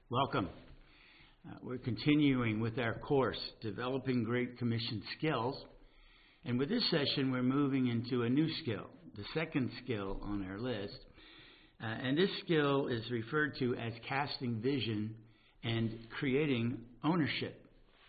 Welcome. We're continuing with our course, Developing Great Commission Skills. And with this session, we're moving into a new skill, the second skill on our list. And this skill is referred to as casting vision and creating ownership.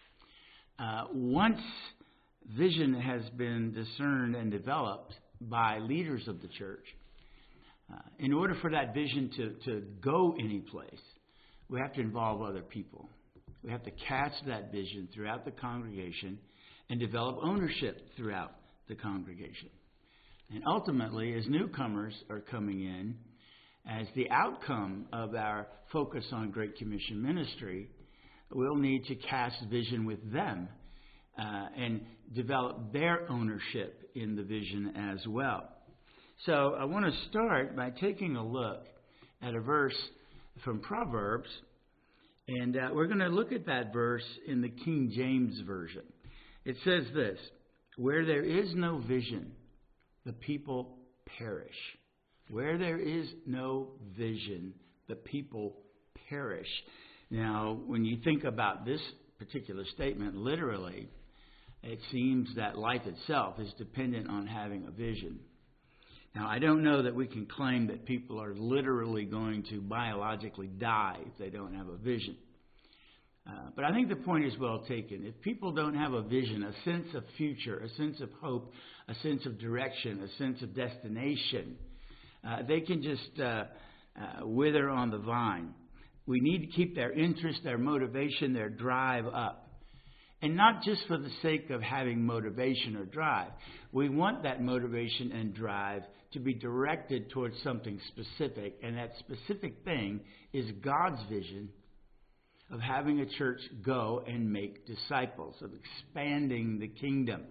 Once vision has been discerned and developed by leaders of the church, in order for that vision to go any place, we have to involve other people. We have to cast that vision throughout the congregation and develop ownership throughout the congregation. And ultimately, as newcomers are coming in, as the outcome of our focus on Great Commission ministry, we'll need to cast vision with them and develop their ownership in the vision as well. So I want to start by taking a look at a verse from Proverbs, and we're going to look at that verse in the King James Version. It says this: "Where there is no vision, the people perish." Where there is no vision, the people perish. Now, when you think about this particular statement, literally, it seems that life itself is dependent on having a vision. Now, I don't know that we can claim that people are literally going to biologically die if they don't have a vision. But I think the point is well taken. If people don't have a vision, a sense of future, a sense of hope, a sense of direction, a sense of destination, they can just wither on the vine. We need to keep their interest, their motivation, their drive up. And not just for the sake of having motivation or drive. We want that motivation and drive to be directed towards something specific. And that specific thing is God's vision of having a church go and make disciples, of expanding the kingdom.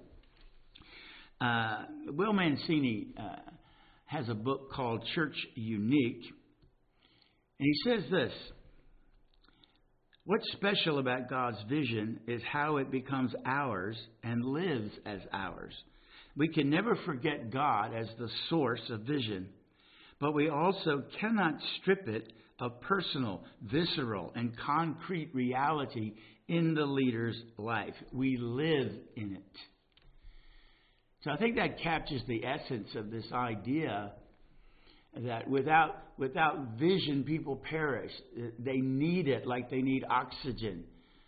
Will Mancini has a book called Church Unique. And he says this: "What's special about God's vision is how it becomes ours and lives as ours. We can never forget God as the source of vision, but we also cannot strip it of personal, visceral, and concrete reality in the leader's life. We live in it." So I think that captures the essence of this idea that without vision, people perish. They need it like they need oxygen.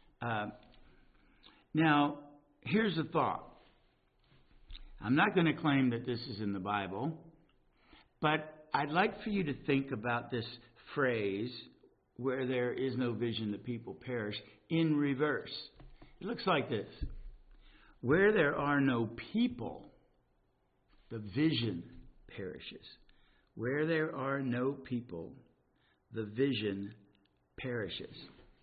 Now, here's a thought. I'm not going to claim that this is in the Bible, but I'd like for you to think about this phrase, "where there is no vision, the people perish," in reverse. It looks like this: "Where there are no people, the vision perishes." Where there are no people, the vision perishes.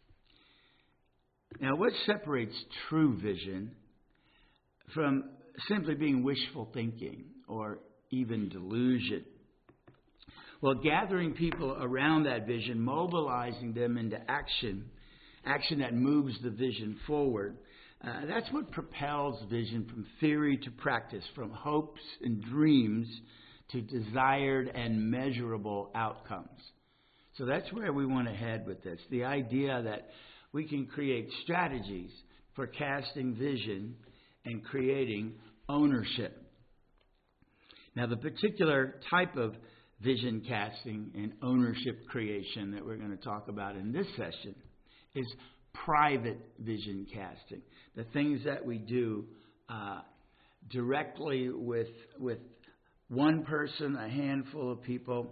Now, what separates true vision from simply being wishful thinking or even delusion? Well, gathering people around that vision, mobilizing them into action that moves the vision forward, that's what propels vision from theory to practice, from hopes and dreams to desired and measurable outcomes. So that's where we want to head with this. The idea that we can create strategies for casting vision and creating ownership. Now, the particular type of vision casting and ownership creation that we're going to talk about in this session is private vision casting. The things that we do directly with one person, a handful of people.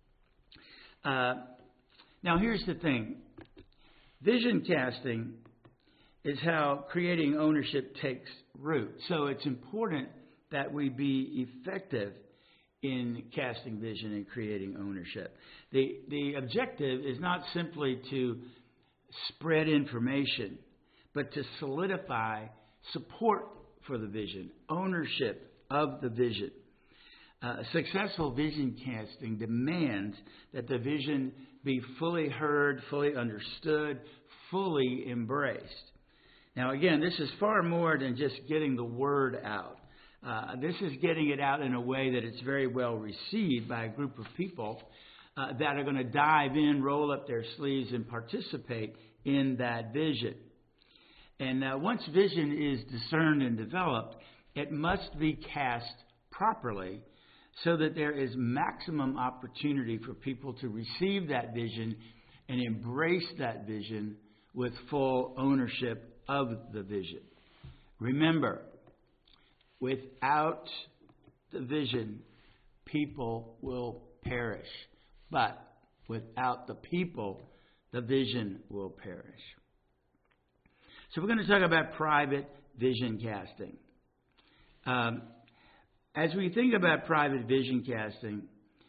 Now, here's the thing. Vision casting is how creating ownership takes root. So it's important that we be effective in casting vision and creating ownership. The objective is not simply to spread information, but to solidify support for the vision, ownership of the vision. Successful vision casting demands that the vision be fully heard, fully understood, fully embraced. Now, again, this is far more than just getting the word out. This is getting it out in a way that it's very well received by a group of people that are going to dive in, roll up their sleeves, and participate in that vision. And once vision is discerned and developed, it must be cast properly so that there is maximum opportunity for people to receive that vision and embrace that vision with full ownership of the vision. Remember, without the vision, people will perish. But without the people, the vision will perish. So we're going to talk about private vision casting. As we think about private vision casting,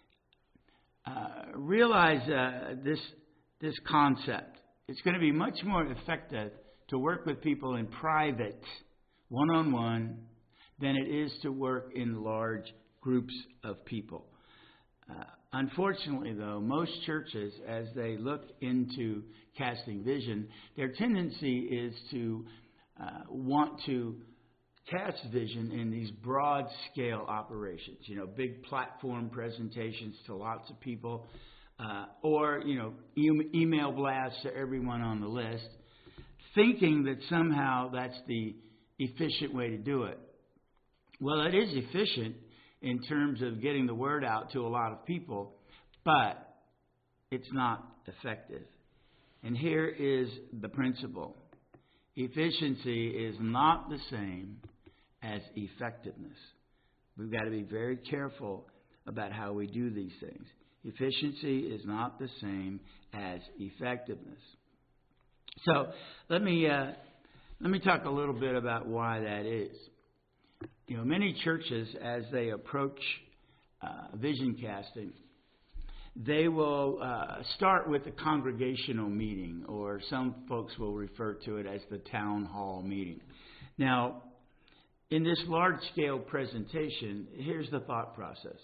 realize this concept. It's going to be much more effective to work with people in private, one-on-one, than it is to work in large groups of people. Unfortunately, though, most churches, as they look into casting vision, their tendency is to want to cast vision in these broad-scale operations, big platform presentations to lots of people, or, email blasts to everyone on the list, thinking that somehow that's the efficient way to do it. Well, it is efficient in terms of getting the word out to a lot of people, but it's not effective. And here is the principle. Efficiency is not the same as effectiveness. We've got to be very careful about how we do these things. Efficiency is not the same as effectiveness. So let me talk a little bit about why that is. Many churches, as they approach vision casting, they will start with a congregational meeting, or some folks will refer to it as the town hall meeting. Now, in this large-scale presentation, here's the thought process.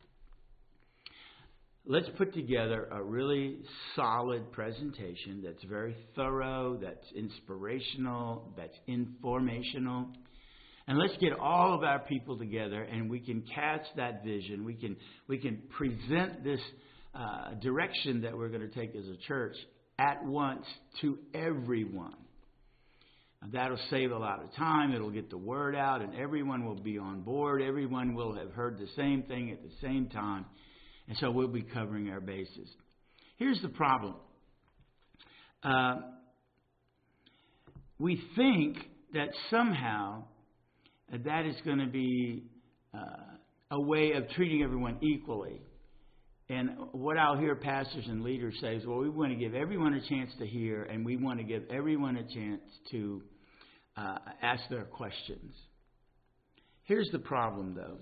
Let's put together a really solid presentation that's very thorough, that's inspirational, that's informational. And let's get all of our people together, and we can cast that vision. We can present this direction that we're going to take as a church at once to everyone. And that'll save a lot of time. It'll get the word out, and everyone will be on board. Everyone will have heard the same thing at the same time. And so we'll be covering our bases. Here's the problem. We think that somehow that is going to be a way of treating everyone equally. And what I'll hear pastors and leaders say is, well, we want to give everyone a chance to hear, and we want to give everyone a chance to ask their questions. Here's the problem, though.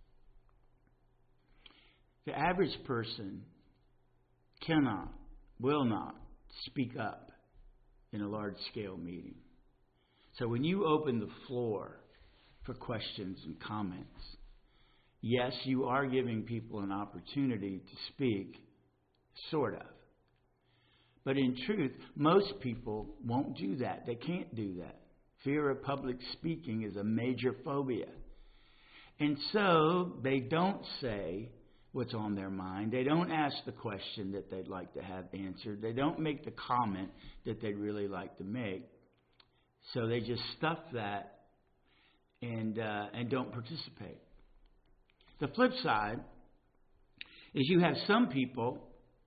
The average person cannot, will not speak up in a large-scale meeting. So when you open the floor for questions and comments, yes, you are giving people an opportunity to speak, sort of. But in truth, most people won't do that. They can't do that. Fear of public speaking is a major phobia. And so they don't say what's on their mind. They don't ask the question that they'd like to have answered. They don't make the comment that they'd really like to make. So they just stuff that and don't participate. The flip side is you have some people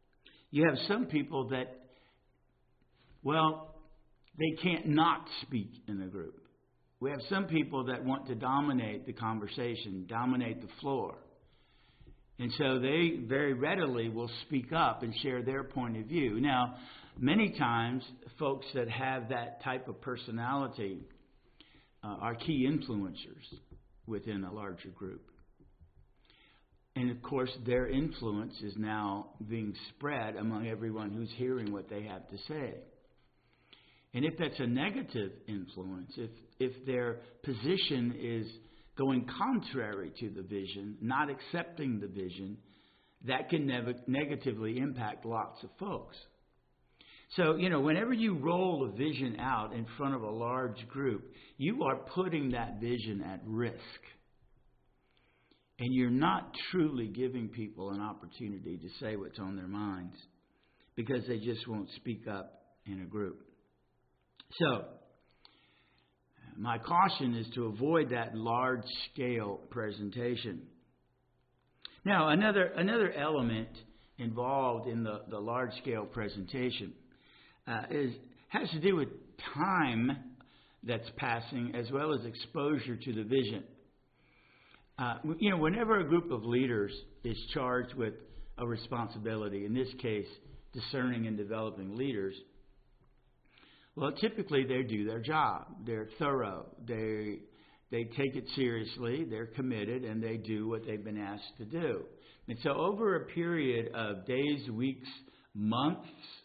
that, well, they can't not speak in a group. We have some people that want to dominate the conversation, dominate the floor. And so they very readily will speak up and share their point of view. Now, many times, folks that have that type of personality are key influencers within a larger group. And, of course, their influence is now being spread among everyone who's hearing what they have to say. And if that's a negative influence, if their position is going contrary to the vision, not accepting the vision, that can negatively impact lots of folks. So, whenever you roll a vision out in front of a large group, you are putting that vision at risk. and you're not truly giving people an opportunity to say what's on their minds because they just won't speak up in a group. So, my caution is to avoid that large-scale presentation. Now, another element involved in the large-scale presentation has to do with time that's passing as well as exposure to the vision. Whenever a group of leaders is charged with a responsibility, in this case, discerning and developing leaders, well, typically they do their job. They're thorough. They take it seriously. They're committed, and they do what they've been asked to do. And so over a period of days, weeks, months,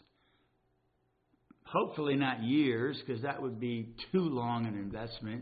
hopefully not years, because that would be too long an investment,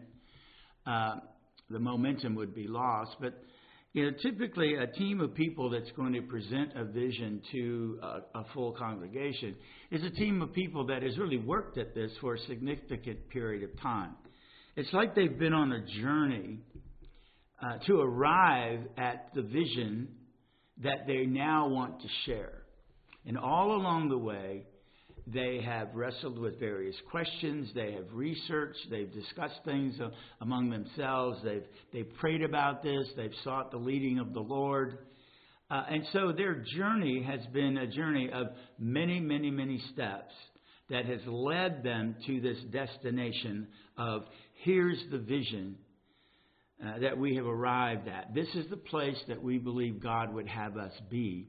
the momentum would be lost. But typically a team of people that's going to present a vision to a full congregation is a team of people that has really worked at this for a significant period of time. It's like they've been on a journey to arrive at the vision that they now want to share. And all along the way, they have wrestled with various questions. They have researched. They've discussed things among themselves. They've prayed about this. They've sought the leading of the Lord. And so their journey has been a journey of many, many, many steps that has led them to this destination of here's the vision that we have arrived at. This is the place that we believe God would have us be.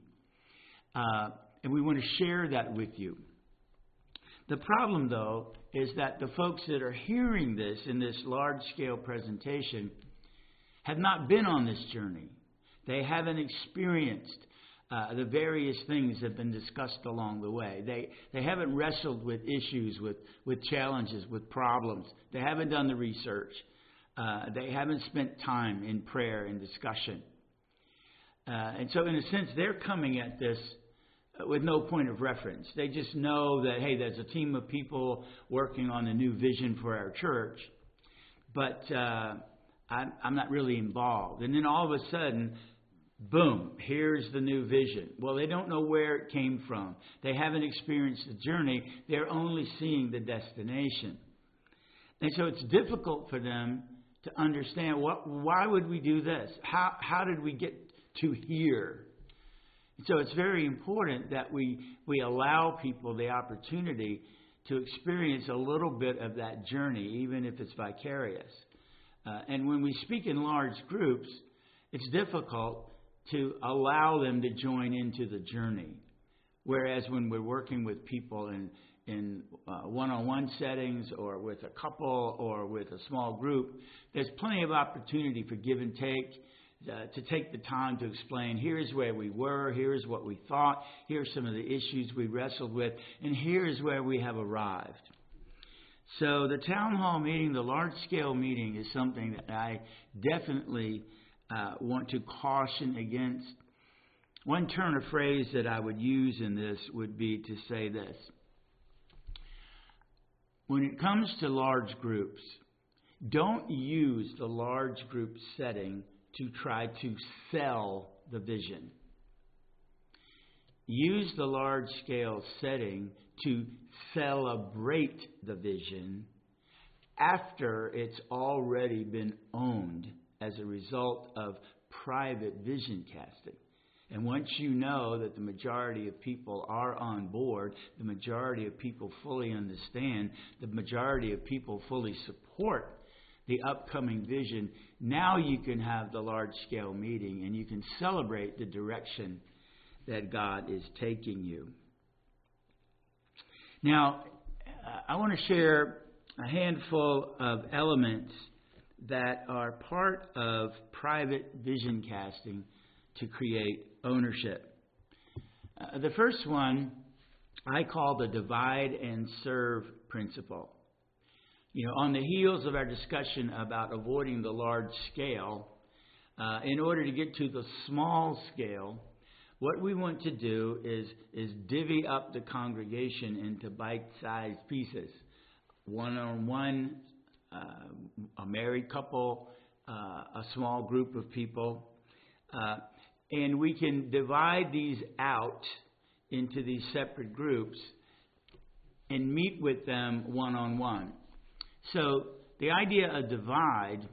And we want to share that with you. The problem, though, is that the folks that are hearing this in this large-scale presentation have not been on this journey. They haven't experienced the various things that have been discussed along the way. They haven't wrestled with issues, with challenges, with problems. They haven't done the research. They haven't spent time in prayer and discussion. And so, in a sense, they're coming at this with no point of reference. They just know that, hey, there's a team of people working on a new vision for our church, but I'm not really involved. And then all of a sudden, boom, here's the new vision. Well, they don't know where it came from. They haven't experienced the journey. They're only seeing the destination. And so it's difficult for them to understand, why would we do this? How did we get to here? So it's very important that we allow people the opportunity to experience a little bit of that journey, even if it's vicarious. And when we speak in large groups, it's difficult to allow them to join into the journey. Whereas when we're working with people in one-on-one settings or with a couple or with a small group, there's plenty of opportunity for give and take. To take the time to explain, here's where we were, here's what we thought, here's some of the issues we wrestled with, and here's where we have arrived. So the town hall meeting, the large-scale meeting, is something that I definitely want to caution against. One turn of phrase that I would use in this would be to say this. When it comes to large groups, don't use the large group setting to try to sell the vision. Use the large-scale setting to celebrate the vision after it's already been owned as a result of private vision casting. And once you know that the majority of people are on board, the majority of people fully understand, the majority of people fully support the upcoming vision, now you can have the large-scale meeting and you can celebrate the direction that God is taking you. Now, I want to share a handful of elements that are part of private vision casting to create ownership. The first one I call the divide and serve principle. On the heels of our discussion about avoiding the large scale, in order to get to the small scale, what we want to do is divvy up the congregation into bite-sized pieces. One-on-one, a married couple, a small group of people. And we can divide these out into these separate groups and meet with them one-on-one. So the idea of divide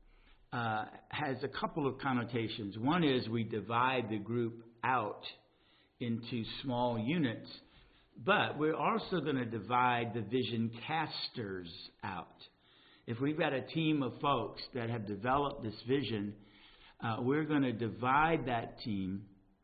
has a couple of connotations. One is we divide the group out into small units, but we're also going to divide the vision casters out. If we've got a team of folks that have developed this vision, we're going to divide that team,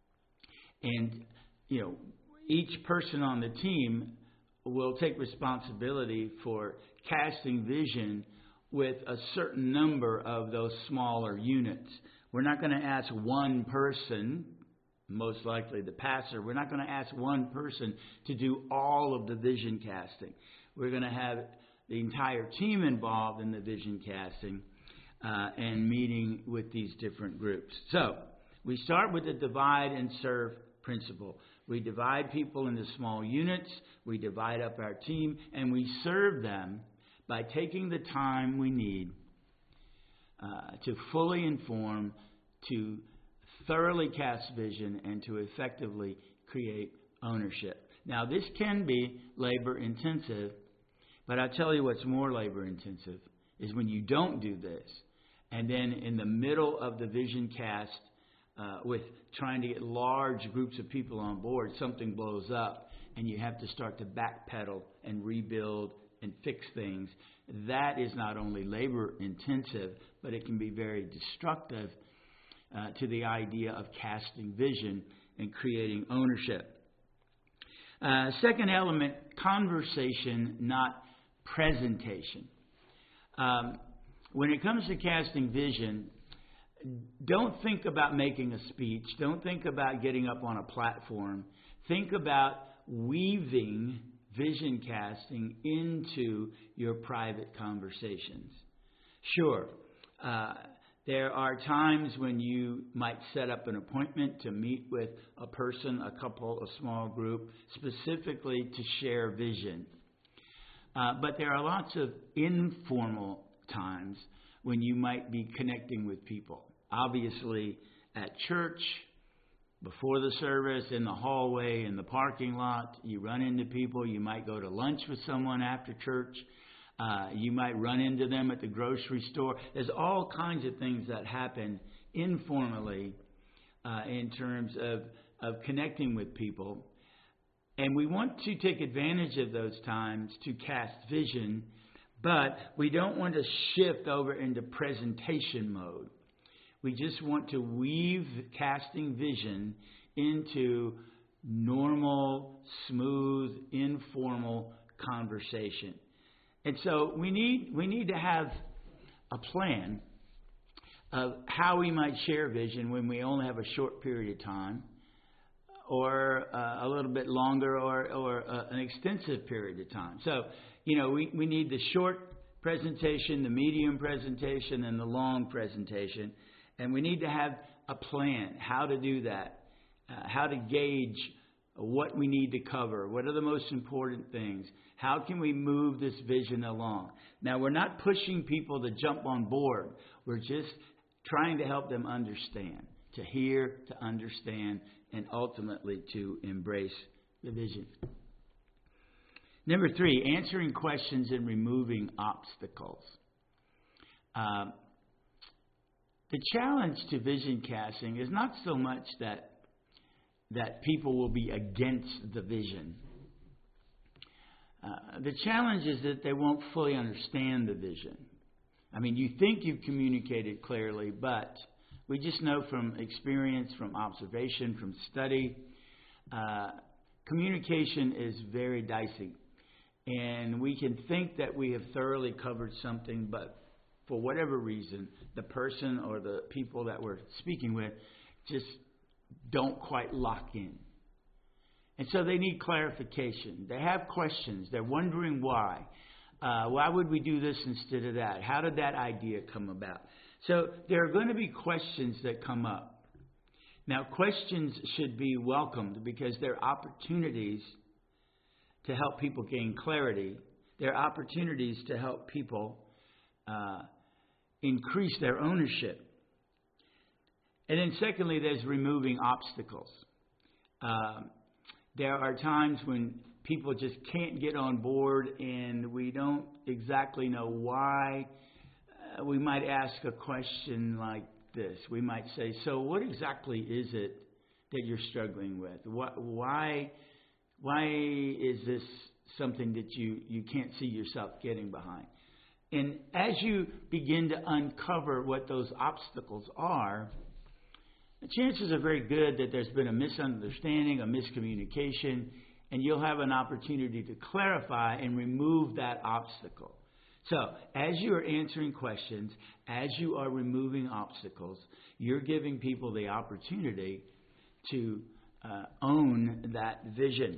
and each person on the team will take responsibility for casting vision with a certain number of those smaller units. We're not going to ask one person, most likely the pastor, we're not going to ask one person to do all of the vision casting. We're going to have the entire team involved in the vision casting and meeting with these different groups. So we start with the divide and serve principle. We divide people into small units, we divide up our team, and we serve them by taking the time we need to fully inform, to thoroughly cast vision, and to effectively create ownership. Now, this can be labor intensive, but I'll tell you what's more labor intensive is when you don't do this, and then in the middle of the vision cast, with trying to get large groups of people on board, something blows up and you have to start to backpedal and rebuild and fix things. That is not only labor intensive, but it can be very destructive to the idea of casting vision and creating ownership. Second element, conversation, not presentation. When it comes to casting vision, don't think about making a speech. Don't think about getting up on a platform. Think about weaving vision casting into your private conversations. Sure, there are times when you might set up an appointment to meet with a person, a couple, a small group, specifically to share vision. But there are lots of informal times when you might be connecting with people. Obviously, at church, before the service, in the hallway, in the parking lot, you run into people. You might go to lunch with someone after church. You might run into them at the grocery store. There's all kinds of things that happen informally in terms of connecting with people. And we want to take advantage of those times to cast vision, but we don't want to shift over into presentation mode. We just want to weave casting vision into normal, smooth, informal conversation. And so we need to have a plan of how we might share vision when we only have a short period of time, or a little bit longer, or an extensive period of time. So, we need the short presentation, the medium presentation, and the long presentation. And we need to have a plan, how to do that, how to gauge what we need to cover, what are the most important things, how can we move this vision along. Now, we're not pushing people to jump on board. We're just trying to help them understand, to hear, to understand, and ultimately to embrace the vision. Number 3, answering questions and removing obstacles. The challenge to vision casting is not so much that people will be against the vision. The challenge is that they won't fully understand the vision. I mean, you think you've communicated clearly, but we just know from experience, from observation, from study, communication is very dicey. And we can think that we have thoroughly covered something, but for whatever reason, the person or the people that we're speaking with just don't quite lock in. And so they need clarification. They have questions. They're wondering why. Why would we do this instead of that? How did that idea come about? So there are going to be questions that come up. Now, questions should be welcomed because they're opportunities to help people gain clarity. They're opportunities to help people increase their ownership. And then secondly, there's removing obstacles. There are times when people just can't get on board and we don't exactly know why. We might ask a question like this. We might say, so what exactly is it that you're struggling with? Why is this something that you can't see yourself getting behind? And as you begin to uncover what those obstacles are, the chances are very good that there's been a misunderstanding, a miscommunication, and you'll have an opportunity to clarify and remove that obstacle. So, as you are answering questions, as you are removing obstacles, you're giving people the opportunity to own that vision.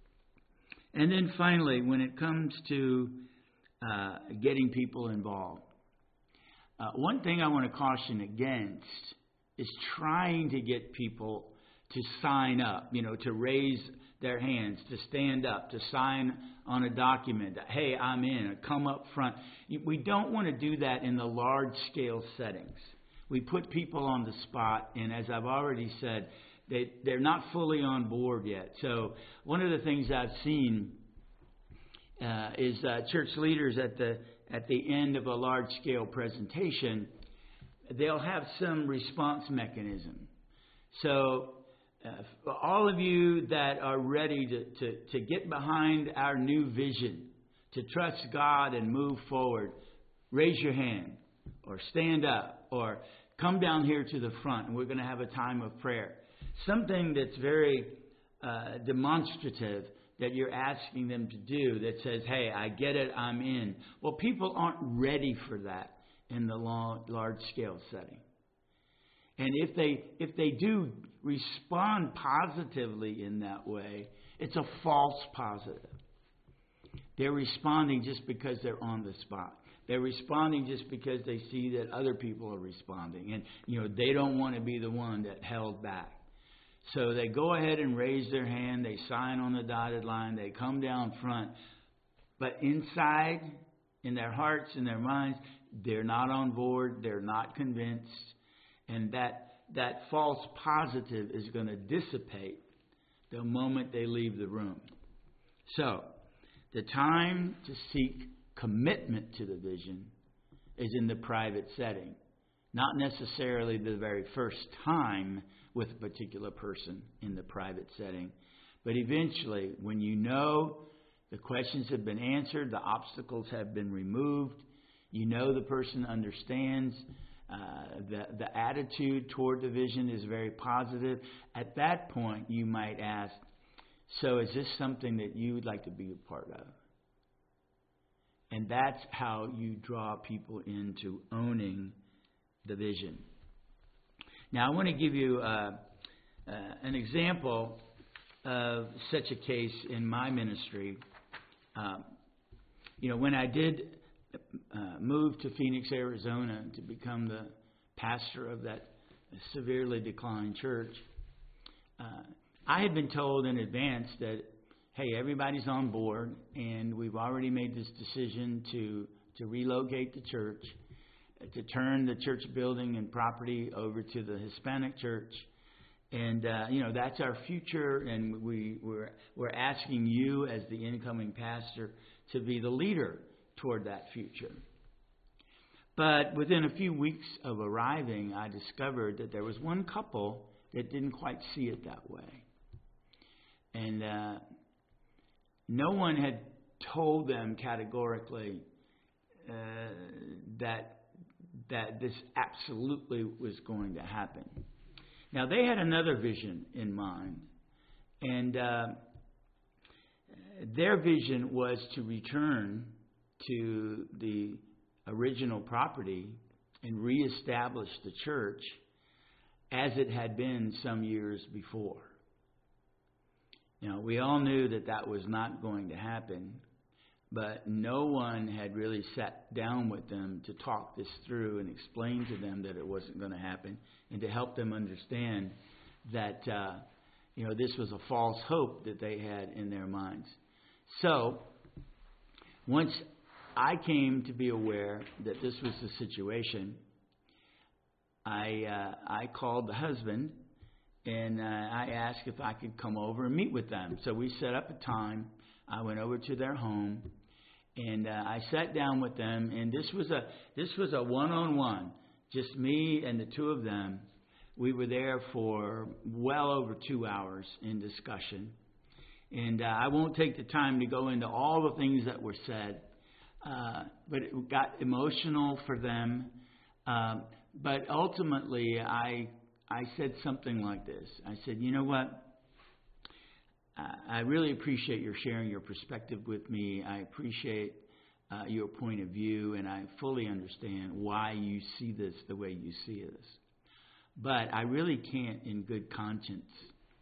And then finally, when it comes to getting people involved, one thing I want to caution against is trying to get people to sign up, to raise their hands, to stand up, to sign on a document that, hey, I'm in, or come up front. We don't want to do that in the large-scale settings. We put people on the spot, and as I've already said, they're not fully on board yet. So one of the things I've seen is church leaders at the end of a large-scale presentation, they'll have some response mechanism. So for all of you that are ready to get behind our new vision, to trust God and move forward, raise your hand or stand up or come down here to the front and we're going to have a time of prayer. Something that's very demonstrative that you're asking them to do that says, hey, I get it, I'm in. Well, people aren't ready for that in the large-scale setting. And if they do respond positively in that way, it's a false positive. They're responding just because they're on the spot. They're responding just because they see that other people are responding. And, they don't want to be the one that held back. So they go ahead and raise their hand. They sign on the dotted line. They come down front. But inside, in their hearts, in their minds, they're not on board. They're not convinced. And that false positive is going to dissipate the moment they leave the room. So, the time to seek commitment to the vision is in the private setting. Not necessarily the very first time with a particular person in the private setting. But eventually, when you know the questions have been answered, the obstacles have been removed, the person understands, the attitude toward the vision is very positive. At that point, you might ask, so is this something that you would like to be a part of? And that's how you draw people into owning the vision. Now, I want to give you an example of such a case in my ministry. When I did moved to Phoenix, Arizona to become the pastor of that severely declined church, I had been told in advance that, hey, everybody's on board and we've already made this decision to relocate the church, to turn the church building and property over to the Hispanic church. And, that's our future, and we're asking you as the incoming pastor to be the leader toward that future. But within a few weeks of arriving, I discovered that there was one couple that didn't quite see it that way. And no one had told them categorically that this absolutely was going to happen. Now, they had another vision in mind, and their vision was to return to the original property and reestablish the church as it had been some years before. We all knew that was not going to happen, but no one had really sat down with them to talk this through and explain to them that it wasn't going to happen and to help them understand that, this was a false hope that they had in their minds. So, once I came to be aware that this was the situation, I called the husband, and I asked if I could come over and meet with them. So we set up a time. I went over to their home, and I sat down with them. And this was a one-on-one, just me and the two of them. We were there for well over 2 hours in discussion. And I won't take the time to go into all the things that were said, but it got emotional for them. But ultimately, I said something like this. I said, you know what? I really appreciate your sharing your perspective with me. I appreciate your point of view, and I fully understand why you see this the way you see this. But I really can't, in good conscience,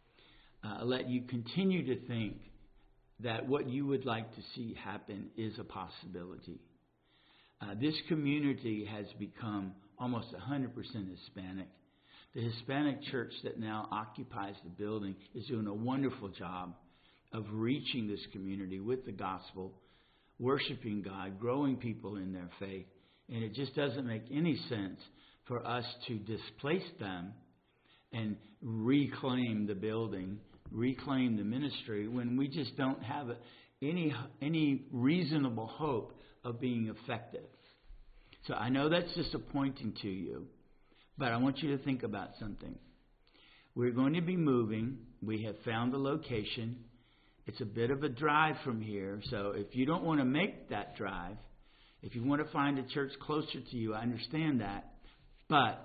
let you continue to think that what you would like to see happen is a possibility. This community has become almost 100% Hispanic. The Hispanic church that now occupies the building is doing a wonderful job of reaching this community with the gospel, worshiping God, growing people in their faith. And it just doesn't make any sense for us to displace them and reclaim the building, reclaim the ministry, when we just don't have any reasonable hope of being effective. So I know that's disappointing to you, but I want you to think about something. We're going to be moving. We have found the location. It's a bit of a drive from here, so if you don't want to make that drive, if you want to find a church closer to you, I understand that. But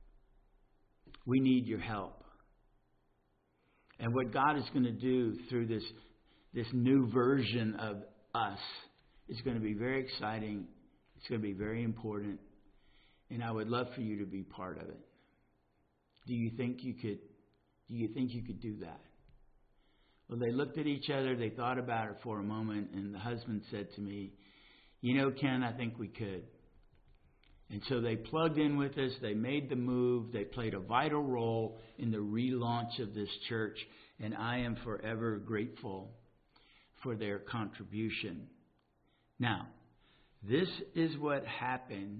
we need your help. And what God is going to do through this new version of us is going to be very exciting. It's going to be very important. And I would love for you to be part of it. Do you think you could do that? Well, they looked at each other. They thought about it for a moment. And the husband said to me, you know, Ken, I think we could. And so they plugged in with us. They made the move. They played a vital role in the relaunch of this church. And I am forever grateful for their contribution. Now, this is what happens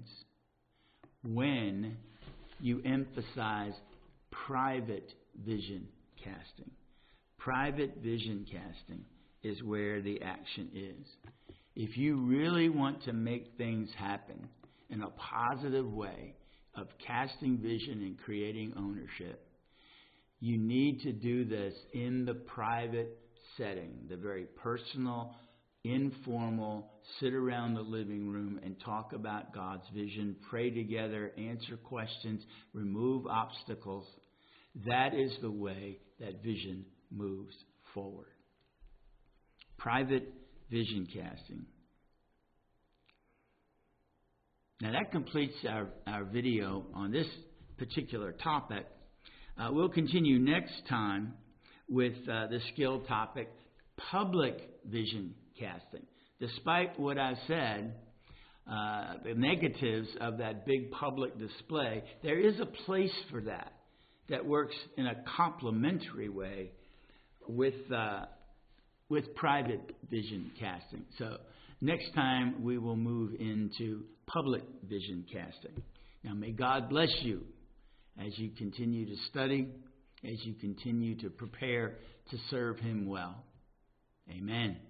when you emphasize private vision casting. Private vision casting is where the action is. If you really want to make things happen in a positive way of casting vision and creating ownership, you need to do this in the private setting, the very personal, informal, sit around the living room and talk about God's vision, pray together, answer questions, remove obstacles. That is the way that vision moves forward. Private vision casting. Now that completes our video on this particular topic. We'll continue next time with the skill topic, public vision casting. Despite what I said, the negatives of that big public display, there is a place for that works in a complementary way with private vision casting. So next time we will move into public vision casting. Now may God bless you as you continue to study, as you continue to prepare to serve Him well. Amen.